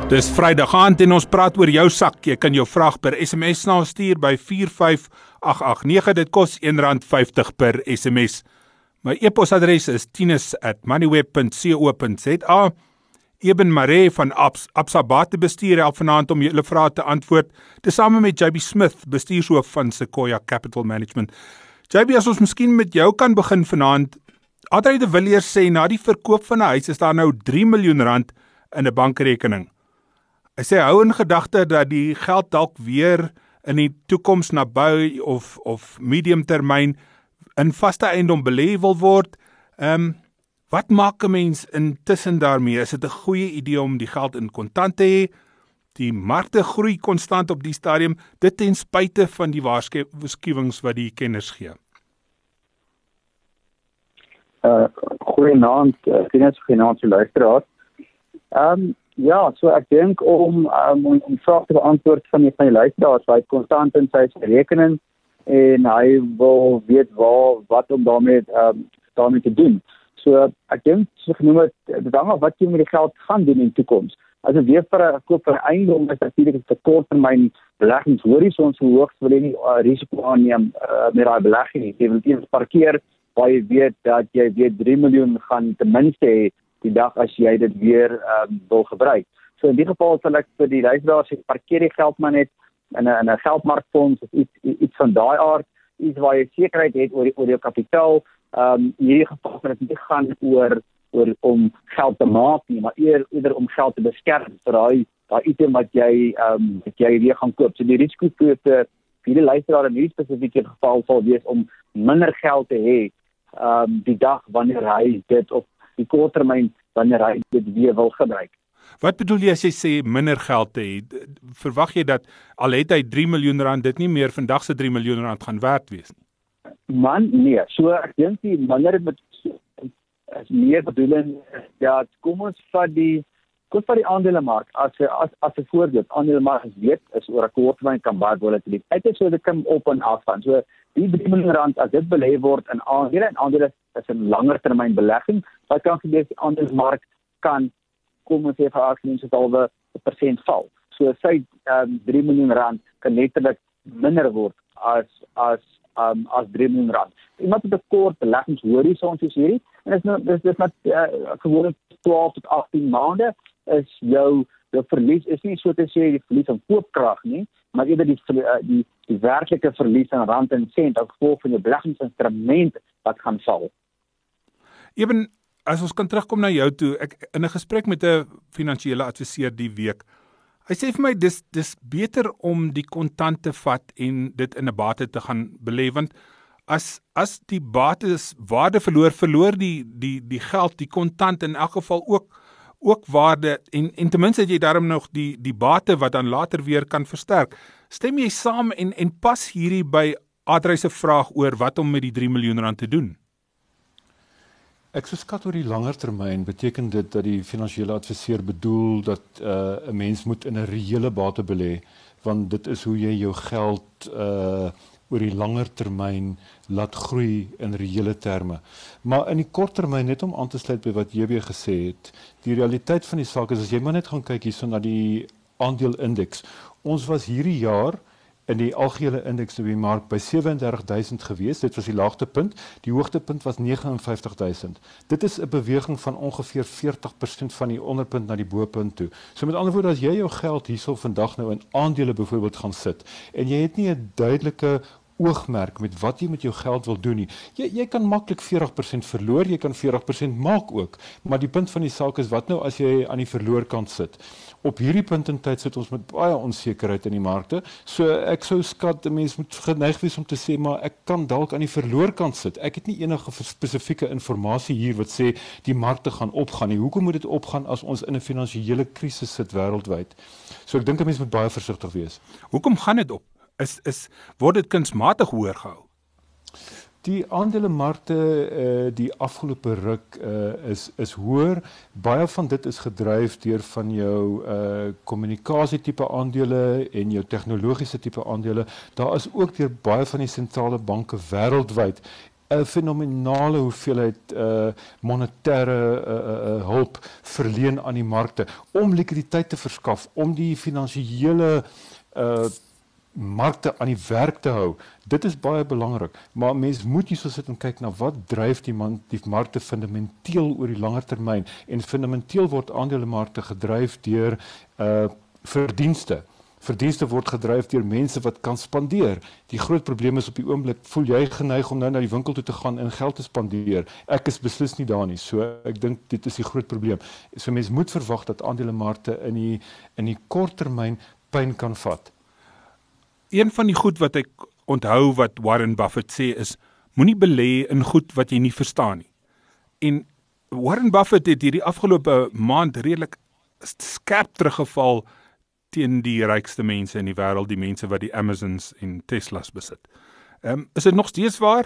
Dis Vrydag aand en ons praat oor jou sak. Jy kan jou vraag per SMS na ons stuur by 45889. Dit kos R1.50 per SMS. My e-posadres is tinus@moneyweb.co.za. Eben Maree van Absa Batebestuur help vanaand om julle vrae te antwoord, tesame met JB Smith, bestuurshoof van Sequoia Capital Management. JB, as ons miskien met jou kan begin vanaand. Adrie de Villiers sê na die verkoop van 'n huis is daar nou R3 miljoen in 'n bankrekening. Hy sê hou in gedagte dat die geld dalk weer in die toekoms nabou of medium termyn in vaste eiendom belê wil word. Wat maak 'n mens intussen daarmee? Is dit 'n goeie idee om die geld in kontant te hê? Die markte groei konstant op die stadium, dit ten spyte van die waarskuwings wat die kenners gee. Goeienaand, goeienaand se luisteraars. Ja, so ek dink om vrae te beantwoord van die luisteraars, hy konstant in sy rekening en hy wil weet wat om daarmee te doen. So ek dink so genoem het hang af wat jy met die geld gaan doen in die toekoms. As jy weer koop vir 'n eiendom is natuurlik 'n korttermyn beleggingshorison, so hoog wil jy nie risiko aanneem met daai belegging. Jy wil eers parkeer waar jy weet dat jy weer 3 miljoen gaan ten minste hê die dag as jy dit weer wil gebruik. So in die geval sal ek vir die luisteraars sê, parkeer die geld maar net in 'n geldmarkfonds of iets van daai aard, iets waar jy sekerheid het oor jou kapitaal. In hierdie geval kan dit nie gaan oor om geld te maak nie, maar eerder om geld te beskerm vir daai item wat jy weer gaan koop. So die risiko vir die luisteraar in hierdie spesifieke geval sal wees om minder geld te hê die dag wanneer hy dit op die korttermyn wanneer hy dit weer wil gebruik. Wat bedoel jy as jy sê minder geld te hê? Verwag jy dat al het hy R3 miljoen dit nie meer vandag se R3 miljoen gaan werd wees nie? Man, nee. So ek dink die minder is meer bedoeling dat kom ons vat die aandelemark as 'n voorbeeld. Aandelemark is oor 'n korttermyn kan baie volatiliteit is, so dit kan op en af gaan. So die R3 miljoen as dit belê word in aandele en aandele is 'n langer termyn belegging, wat kan gebeur die aandelemark kan kom ons sê vir alwe 1% val. So sy R3 miljoen kan letterlik minder word as R3 miljoen. Iemand met 'n kort beleggingshorison soos hierdie, en dis net gewoonlik 12 tot 18 maande is jou verlies is nie so te sê die verlies aan koopkrag nie, maar eerder die werklike verlies aan rand en sent as gevolg van jou beleggingsinstrument wat gaan val. Eben, as ons kan terugkom na jou toe, ek in 'n gesprek met 'n finansiële adviseur die week, hy sê vir my dis beter om die kontant te vat en dit in 'n bate te gaan belê, want as die bates waarde verloor die geld, die kontant in elk geval ook waarde en ten minste het jy daarom nog die bate wat dan later weer kan versterk. Stem jy saam en pas hierdie by Adrie se vraag oor wat om met die R3 miljoen te doen? Ek sou skat oor die langer termyn beteken dit dat die finansiële adviseur bedoel dat 'n mens moet in 'n reële bate belê, want dit is hoe jy jou geld oor die langer termyn laat groei in reële terme. Maar in die kort termyn, net om aan te sluit by wat JB gesê het, die realiteit van die saak is as jy maar net gaan kyk hierso na die aandeelindeks. Ons was hierdie jaar in die algehele indeks op die mark by 37.000 gewees. Dit was die laagtepunt. Die hoogtepunt was 59.000. Dit is 'n beweging van ongeveer 40% van die onderpunt na die bopunt toe. So met ander woorde, as jy jou geld hierso vandag nou in aandele byvoorbeeld gaan sit en jy het nie 'n duidelike oogmerk met wat jy met jou geld wil doen nie. Jy kan maklik 40% verloor, jy kan 40% maak ook. Maar die punt van die saak is wat nou as jy aan die verloorkant sit? Op hierdie punt in tyd sit ons met baie onsekerheid in die markte. So ek sou skat 'n mens moet geneig wees om te sê maar ek kan dalk aan die verloorkant sit. Ek het nie enige spesifieke inligting hier wat sê die markte gaan opgaan nie. Hoekom moet dit opgaan as ons in 'n finansiële krisis sit wêreldwyd? So ek dink 'n mens moet baie versigtig wees. Hoekom gaan dit op? Word dit kunsmatig hoër gehou? Die aandelemarkte die afgelope ruk is hoër. Baie van dit is gedryf deur van jou kommunikasie tipe aandele en jou tegnologiese tipe aandele. Daar is ook deur baie van die sentrale banke wêreldwyd 'n fenominale hoeveelheid monetêre hulp verleen aan die markte om likwiditeit te verskaf, om die finansiële markte aan die werk te hou. Dit is baie belangrik, maar mens moet hierso sit en kyk na wat dryf die markte fundamenteel oor die langer termyn, en fundamenteel word aandelemarkte gedryf deur verdienste. Verdienste word gedryf deur mense wat kan spandeer. Die groot probleem is op die oomblik, voel jy geneig om nou na die winkel toe te gaan en geld te spandeer? Ek is beslis nie daar nie. So ek dink dit is die groot probleem. So mens moet verwag dat aandelemarkte in die kort termyn pyn kan vat. Een van die goed wat ek onthou wat Warren Buffett sê is, moenie belê in goed wat jy nie verstaan nie. En Warren Buffett het hierdie afgelope maand redelik skerp teruggeval teen die rykste mense in die wêreld, die mense wat die Amazons en Teslas besit. Is dit nog steeds waar?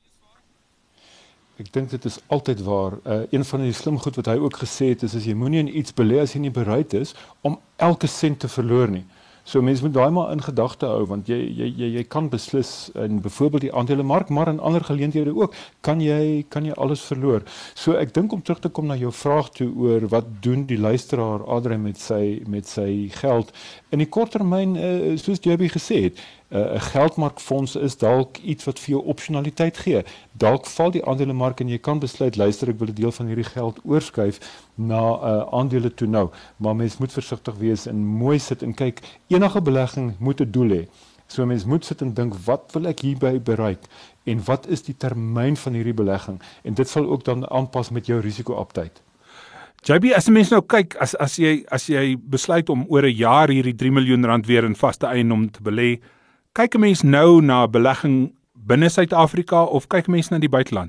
Ek dink dit is altyd waar. Een van die slim goed wat hy ook gesê het is, as jy moenie in iets belê as jy nie bereid is om elke sent te verloor nie. So mense moet daai maar in gedagte hou, want jy kan beslis in byvoorbeeld die aandelemark, maar in ander geleenthede ook, kan jy alles verloor. So ek dink om terug te kom na jou vraag toe oor wat doen die luisteraar Adrian met sy geld in die kort termyn, soos JB gesê het, 'n geldmarkfonds is dalk iets wat vir jou opsionaliteit gee. Dalk val die aandelemark en jy kan besluit, luister, ek wil 'n deel van hierdie geld oorskuif na aandele toe nou. Maar mens moet versigtig wees en mooi sit en kyk. Enige belegging moet 'n doel hê. So mens moet sit en dink, wat wil ek hierby bereik? En wat is die termyn van hierdie belegging? En dit sal ook dan aanpas met jou risiko-aptyd. JB, as 'n mens nou kyk, as jy besluit om oor 'n jaar hierdie 3 miljoen rand weer in vaste eiendom te belê, kyk 'n mens nou na belegging binne Suid-Afrika of kyk 'n mens na die buiteland?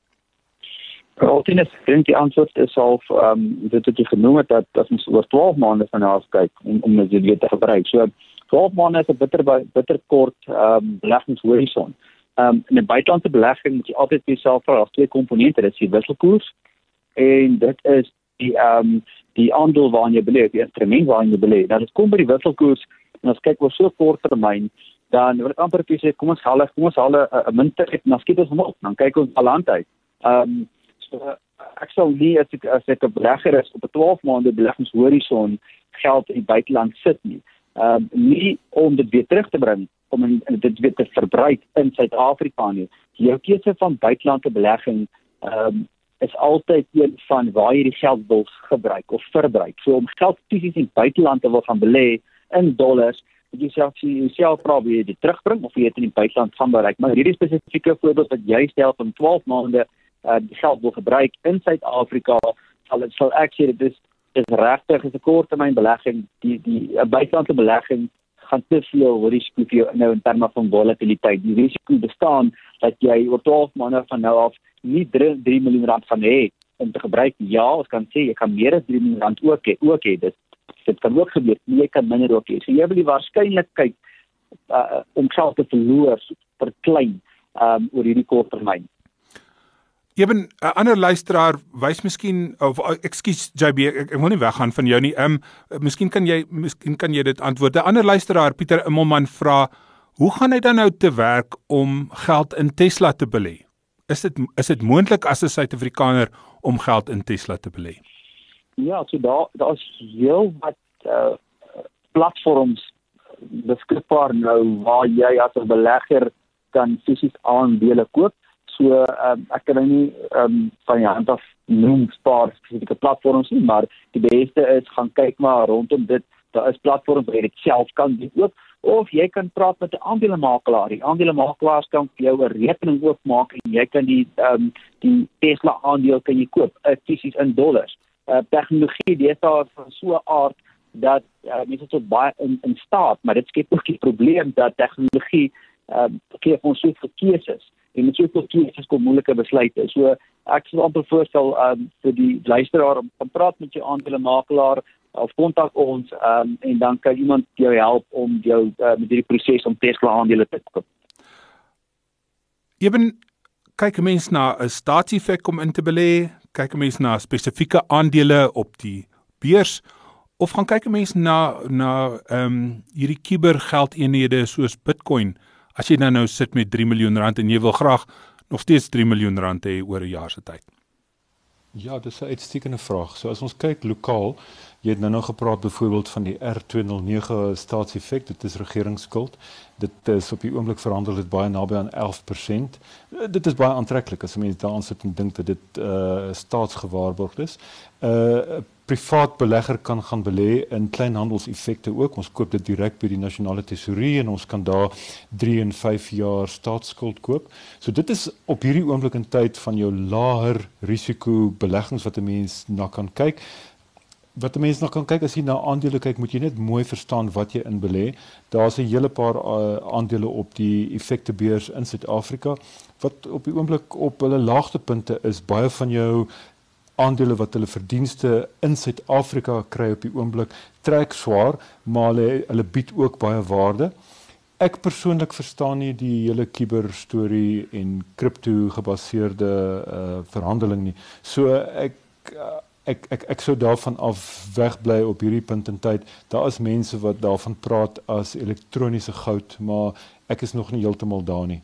Altens, ek dink die antwoord is al dit wat jy genoem het, dat as ons oor 12 maande van af kyk om dit weer te gebruik. So 12 maande is 'n bitter kort beleggingshorison. In 'n buitelandse belegging moet jy altyd vir jouself vra, twee komponente, dit is die wisselkoers en dit is die aandeel waarin jy belê, die instrument waarin jy belê. Nou dit kom by die wisselkoers en as kyk oor so kort termyn, dan wil ek amper sê, kom ons haal 'n munttyd en dan skiet ons hom op, dan kyk ons al land uit. So ek sal nie as ek 'n belegger is op 'n 12 maande beleggingshorison geld in die buiteland sit nie. Nie om dit weer terug te bring, om dit weer te verbruik in Suid-Afrika nie. Jou keuse van buitelandse belegging is altyd een van waar jy die geld wil gebruik of verbruik. So om geld fisies in buiteland te wil gaan belê in dollars, moet jy self vra wie jy dit terugbring of jy dit in die buiteland gaan bereik. Maar hierdie spesifieke voorbeeld wat jy stel van 12 maande die geld wil gebruik in Suid-Afrika, sal ek sê dit is regtig 'n korttermyn belegging. Die buitelandse belegging gaan te veel risiko vir jou inhou in terme van volatiliteit. Die risiko bestaan dat jy oor 12 maande van nou af nie 3 miljoen rand gaan hê om te gebruik. Ja, ons kan sê jy kan meer as 3 miljoen rand ook hê. Dit kan ook gebeur, jy kan minder ook hê. So jy wil die waarskynlikheid om geld te verloor verklein oor hierdie kort termyn. Ewen 'n ander luisteraar wys miskien, of ekskuus JB, ek wil nie weggaan van jou nie. Miskien kan jy dit antwoord. 'n Ander luisteraar, Pieter Immelman, vra, hoe gaan hy dan nou te werk om geld in Tesla te belê? Is dit moontlik as 'n Suid-Afrikaner om geld in Tesla te belê? Ja, so daar's heel wat platforms beskikbaar nou waar jy as 'n belegger kan fisies aandele koop. So ek kan nie van die hand af noem spaar spesifieke platforms nie, maar die beste is gaan kyk maar rondom dit. Daar is platforms waar jy dit self kan doen ook, of jy kan praat met 'n aandelemakelaar. Die aandelemakelaars kan vir jou 'n rekening oopmaak en jy kan die Tesla aandeel kan jy koop fisies in dollars. Tegnologie deesdae van so 'n aard dat mense tot baie in staat, maar dit skep ook die probleem dat tegnologie gee ons soveel keuses. En met soveel keuses kom moeilike besluite. So ek sal amper voorstel vir die luisteraar om te praat met jou aandelemakelaar of kontak ons en dan kan iemand jou help om jou met hierdie proses om Tesla aandele te koop. Ewen, kyk 'n mens na 'n staatseffek om in te belê, kyk 'n mens na spesifieke aandele op die beurs, of gaan kyk 'n mens na hierdie kubergeldeenhede soos Bitcoin? As jy nou sit met 3 miljoen rand en jy wil graag nog steeds 3 miljoen rand hê oor 'n jaar se tyd? Ja, dis 'n uitstekende vraag. So as ons kyk lokaal, jy het nou gepraat byvoorbeeld van die R209 staatseffek, dit is regeringsskuld. Dit is op die oomblik verhandel dit baie naby aan 11%. Dit is baie aantreklik as mense daaraan sit en dink dat dit staatsgewaarborgd is. 'n Privaat belegger kan gaan belê in kleinhandelseffekte ook. Ons koop dit direk by die nasionale tesourie en ons kan daar 3 en 5 jaar staatsskuld koop. So dit is op hierdie oomblik in tyd van jou laer risiko beleggings wat 'n mens na kan kyk. Wat 'n mens nou kan kyk as jy na aandele kyk, moet jy net mooi verstaan wat jy in belê. Daar's 'n hele paar aandele op die effektebeurs in Suid-Afrika wat op die oomblik op hulle laagtepunte is. Baie van jou aandele wat hulle verdienste in Suid-Afrika kry op die oomblik trek swaar, maar hulle bied ook baie waarde. Ek persoonlik verstaan nie die hele kiberstorie en kripto gebaseerde verhandeling nie. So ek sou daarvan af wegbly op hierdie punt in tyd. Daar is mense wat daarvan praat as elektroniese goud, maar ek is nog nie heeltemal daar nie.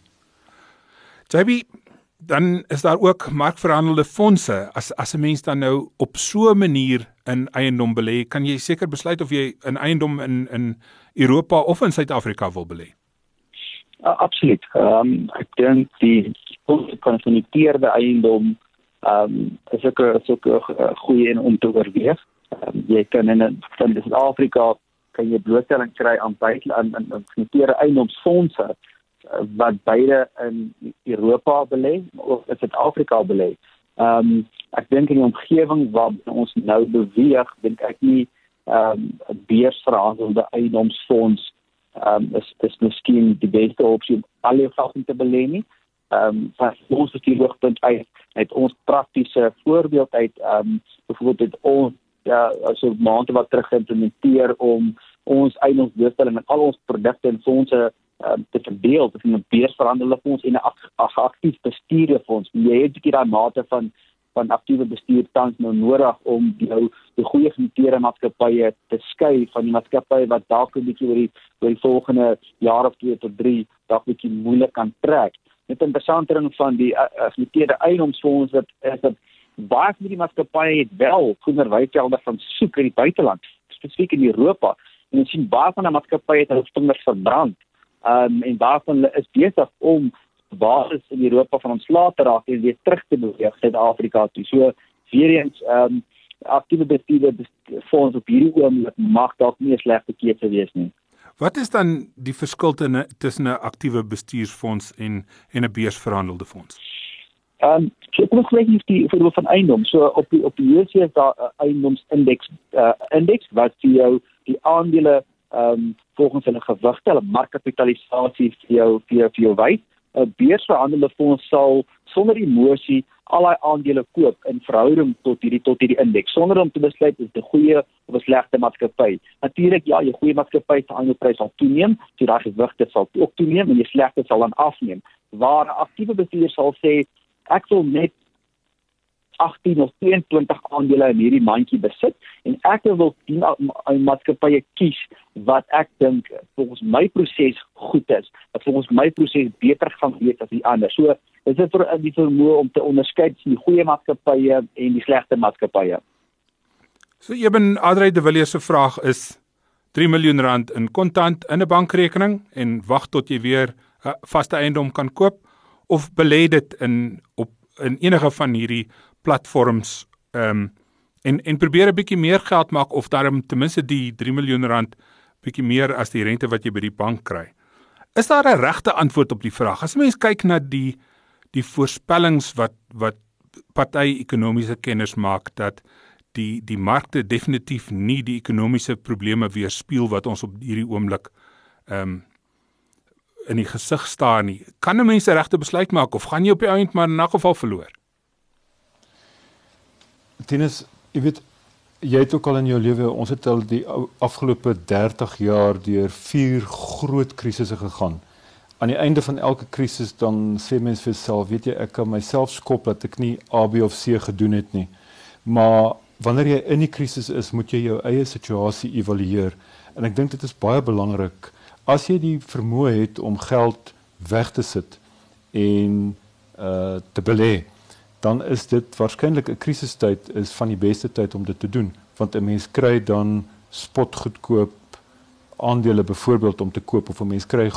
JB, dan is daar ook markverhandelde fondse. As 'n mens dan nou op so 'n manier in eiendom belê, kan jy seker besluit of jy in eiendom in Europa of in Suid-Afrika wil belê. Absoluut. Ek dink die gekonfronteerde eiendom is ook 'n goeie een om te oorweeg. Jy kan in Suid-Afrika kan jy blootstelling kry aan gekonfronteerde eiendomsfondse wat beide in Europa belê of in Suid-Afrika belê. Ek dink in die omgewing waar ons nou beweeg, dink ek nie 'n beursverhandelde eiendomsfonds is miskien die beste opsie om al jou geld in te belê nie. Van ons hoogtepunt uit ons praktiese voorbeeld uit, byvoorbeeld het ons so maande wat terug geïmplementeer om ons eiendomsbeurstelling met al ons produkte en fondse te verdeel tussen 'n beursverhandelde fonds en 'n aktief bestuurde fonds. Jy het 'n bietjie daai mate van aktiewe bestuur tans nou nodig om jou die goeie genoteerde maatskappye te skei van die maatskappye wat dalk 'n bietjie oor die volgende jaar of 2 tot 3 dalk 'n bietjie moeilik kan trek. Net 'n interessante ding van die genoteerde eiendomsfonds is dat baie van die maatskappye het wel groener weivelde van soek in die buiteland, spesifiek in Europa. En ons sien baie van die maatskappye het hulle vingers verbrand. En daarvan is besig om basis in Europa van ontslae te raak en weer terug te beweeg Suid-Afrika toe. So weer eens aktiewe bestuurde fonds op hierdie oomblik mag dalk nie 'n slegte keuse wees nie. Wat is dan die verskil tussen 'n aktiewe bestuursfonds en 'n beursverhandelde fonds? So kom ons kyk die voorbeeld van eiendom. So op die JSE is daar 'n eiendomsindeks wat vir jou die aandele volgens hulle gewigte, hulle markkapitalisasie vir jou wys. 'n Beursverhandelde fonds sal sonder emosie al daai aandele koop in verhouding tot hierdie indeks, sonder om te besluit is dit 'n goeie of 'n slegte maatskappy. Natuurlik ja, jou goeie maatskappy se aandeleprys sal toeneem, so daai gewigte sal ook toeneem en die slegte sal dan afneem. Waar 'n aktiewe bestuurder sal sê ek wil net 18 of 22 aandele in hierdie mandjie besit en ek wil 10 maatskappye kies wat ek dink volgens my proses goed is, wat volgens my proses beter gaan wees as die ander. So is dit vir die vermoë om te onderskei tussen die goeie maatskappye en die slegte maatskappye. So Eben Adrey de Villiers se vraag is 3 miljoen rand in kontant in 'n bankrekening en wag tot jy weer 'n vaste eiendom kan koop of belê dit in enige van hierdie platforms en probeer 'n bietjie meer geld maak of daarom ten minste die 3 miljoen rand bietjie meer as die rente wat jy by die bank kry. Is daar 'n regte antwoord op die vraag? As mens kyk na die voorspellings wat party ekonomiese kenners maak dat die markte definitief nie die ekonomiese probleme weerspieël wat ons op hierdie oomblik in die gesig staar nie. Kan 'n mens 'n regte besluit maak of gaan jy op die einde maar in 'n geval verloor? Tinus, jy weet, jy het ook al in jou lewe, ons het al die afgelope 30 jaar deur 4 groot krisisse gegaan. Aan die einde van elke krisis dan sê mens vir jouself, weet jy, ek kan myself skop dat ek nie A, B of C gedoen het nie. Maar wanneer jy in die krisis is, moet jy jou eie situasie evalueer. En ek dink dit is baie belangrik. As jy die vermoë het om geld weg te sit en te belê, dan is dit waarskynlik 'n krisistyd is van die beste tyd om dit te doen, want 'n mens kry dan spotgoedkoop aandele byvoorbeeld om te koop, of 'n mens kry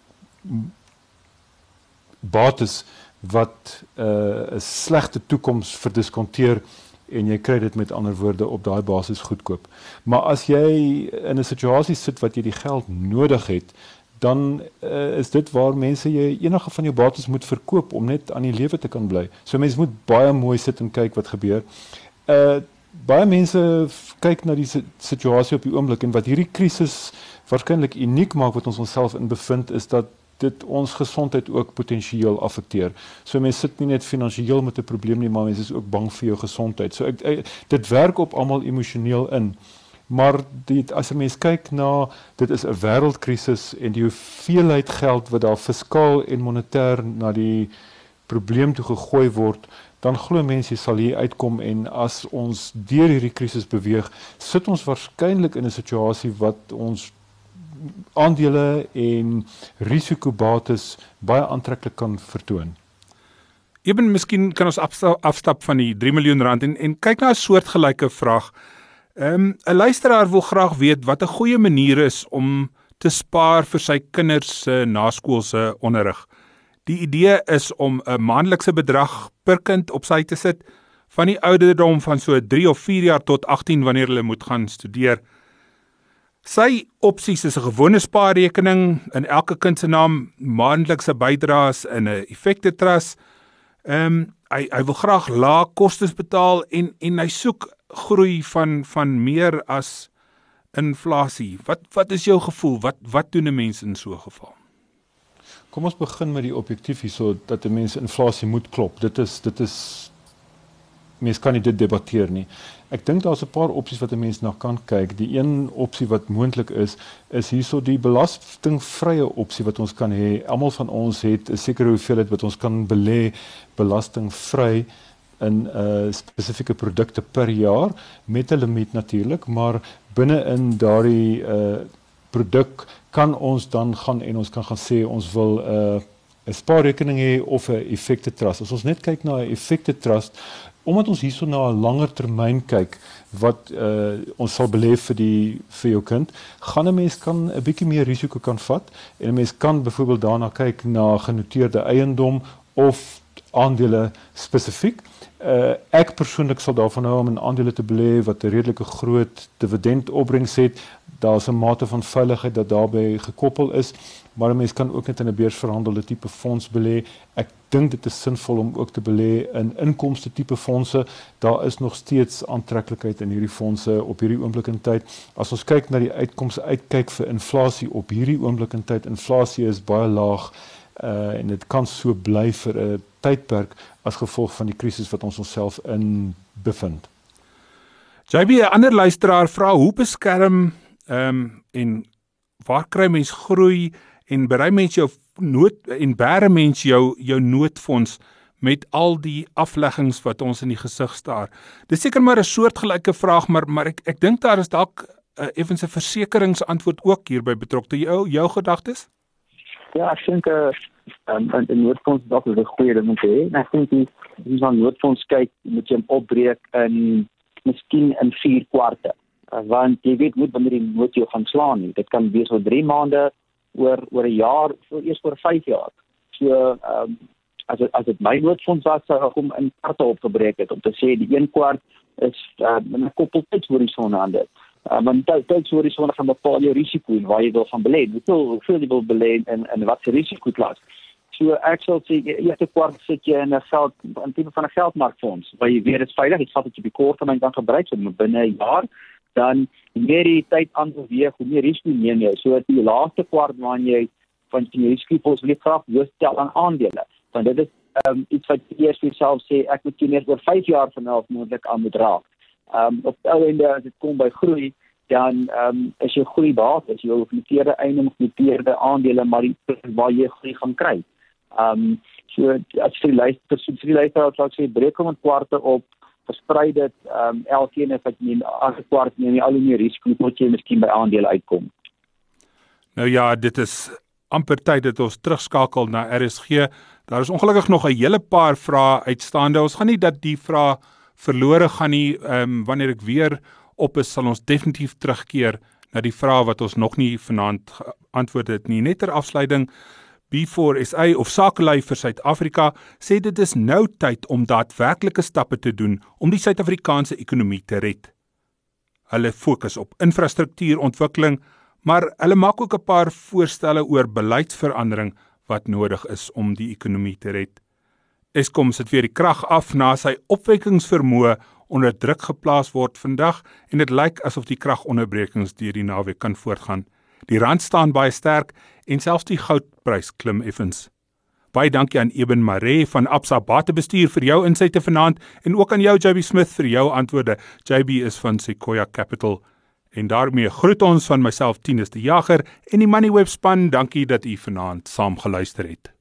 bates wat 'n slegte toekoms verdiskonteer en jy kry dit met ander woorde op daai basis goedkoop. Maar as jy in 'n situasie sit wat jy die geld nodig het, dan is dit waar mense jy enige van jou bates moet verkoop om net aan die lewe te kan bly. So mense moet baie mooi sit en kyk wat gebeur. Baie mense kyk na die situasie op die oomblik en wat hierdie krisis waarskynlik uniek maak wat ons onsself in bevind is dat dit ons gesondheid ook potensieel affekteer. So mense sit nie net finansiëel met 'n probleem nie, maar mense is ook bang vir jou gesondheid. So dit werk op almal emosioneel in. Maar as 'n mens kyk na, dit is 'n wêreldkrisis en die hoeveelheid geld wat daar fiskaal en monetêr na die probleem toe gegooi word, dan glo mense sal hier uitkom en as ons deur hierdie krisis beweeg, sit ons waarskynlik in 'n situasie wat ons aandele en risikobates baie aantreklik kan vertoon. Eben, miskien kan ons afstap van die 3 miljoen rand en kyk na 'n soortgelyke vraag. 'n Luisteraar wil graag weet wat 'n goeie manier is om te spaar vir sy kinders se naskoolse onderrig. Die idee is om 'n maandelikse bedrag per kind op sy te sit van die ouderdom van so 3 of 4 jaar tot 18 wanneer hulle moet gaan studeer. Sy opsies is 'n gewone spaarrekening in elke kind se naam, maandelikse bydraes in 'n effekte trust. Hy wil graag lae kostes betaal en hy soek groei van meer as inflasie. Wat is jou gevoel? Wat doen 'n mens in so 'n geval? Kom ons begin met die objektief hierso dat 'n mens inflasie moet klop. Dit is mens kan nie dit debatteer nie. Ek dink daar's 'n paar opsies wat 'n mens na kan kyk. Die een opsie wat moontlik is hierso die belastingvrye opsie wat ons kan hê. Almal van ons het 'n sekere hoeveelheid wat ons kan belê belastingvry in spesifieke produkte per jaar met 'n limiet natuurlik, maar binne in daardie produk kan ons dan gaan en ons kan gaan sê ons wil 'n spaarrekening hê of 'n effekte trust. As ons net kyk na 'n effekte trust, omdat ons hierso na 'n langer termyn kyk wat ons sal belê vir jou kind, gaan 'n mens kan 'n bietjie meer risiko kan vat en 'n mens kan byvoorbeeld daarna kyk na genoteerde eiendom of aandele spesifiek. Ek persoonlik sal daarvan hou om in aandele te belê wat 'n redelike groot dividendopbrengs het. Daar's 'n mate van veiligheid dat daarbey gekoppel is, maar 'n mens kan ook net in 'n beursverhandelde tipe fonds belê. Ek dink dit is sinvol om ook te belê in inkomste tipe fondse. Daar is nog steeds aantreklikheid in hierdie fondse op hierdie oomblik in tyd. As ons kyk na die uitkomste uitkyk vir inflasie op hierdie oomblik in tyd, inflasie is baie laag en dit kan so bly vir 'n tydperk as gevolg van die krisis wat ons onsself in bevind. JB, 'n ander luisteraar vra hoe beskerm en waar kry mens groei en berei mens jou bære mens jou noodfonds met al die afleggings wat ons in die gesig staar. Dis seker maar 'n soortgelyke vraag, maar ek dink daar is dalk effens 'n versekeringsantwoord ook hierby betrokke. Jou gedagtes? Ja, ek dink 'n noodfonds dalk is 'n goeie ding om te hê. Ek dink as jy noodfonds kyk, moet jy hom opbreek in miskien in 4 kwarte. Want jy weet nie wanneer die nood jou gaan slaan nie. Dit kan wees oor 3 maande, oor 'n jaar, of eers oor 5 jaar. So as dit my noodfonds was, sou ek hom in kwarte opgebreek het om te sê die 1 kwart is 'n koppel tydshorison aan dit. Want tydshorison gaan bepaal jou risiko en waar jy wil gaan belê. Hoeveel jy wil belê en wat se risikoklas. So ek sal sê eerste kwart sit jy in 'n tipe van 'n geldmarkfonds waar jy weet dit is veilig, dit sal dit op die kort termyn kan gebruik, so binne 'n jaar. Dan hoe meer die tyd aanbeweeg, hoe meer risiko neem jy. So die laaste kwart waarin jy van die risiko's wil graag stel aan aandele. Want dit is iets wat jy eers vir jouself sê, ek moet hier oor 5 jaar van nou moontlik aan moet raak. Op die einde as dit kom by groei, dan is jou groei basis, jou genoteerde eiendom, genoteerde aandele, maar die waar jy groei gaan kry. So as vir die luisteraar sal ek sê, breek hom in kwarte op, versprei dit, elkeen is wat jy neem, as 'n kwart neem jy al hoe meer risiko, tot jy miskien by aandele uitkom. Nou ja, dit is amper tyd dat ons terugskakel na RSG. Daar is ongelukkig nog 'n hele paar vrae uitstaande. Ons gaan nie dat die vrae verlore gaan nie. Wanneer ek weer op is, sal ons definitief terugkeer na die vrae wat ons nog nie vanaand geantwoord het nie. Net ter afsluiting, B4SA of Sakelei vir Suid-Afrika sê dit is nou tyd om daadwerklike stappe te doen om die Suid-Afrikaanse ekonomie te red. Hulle fokus op infrastruktuurontwikkeling, maar hulle maak ook 'n paar voorstelle oor beleidsverandering wat nodig is om die ekonomie te red. Eskom sit weer die krag af na sy opwekkingsvermoë onder druk geplaas word vandag en dit lyk asof die kragonderbrekings deur die naweek kan voortgaan. Die rand staan baie sterk en selfs die goudprys klim effens. Baie dankie aan Eben Maree van Absa Batebestuur vir jou insigte vanaand en ook aan jou JB Smith vir jou antwoorde. JB is van Sequoia Capital. En daarmee groet ons van myself Tinus die Jager en die Moneyweb span. Dankie dat u vanaand saam geluister het.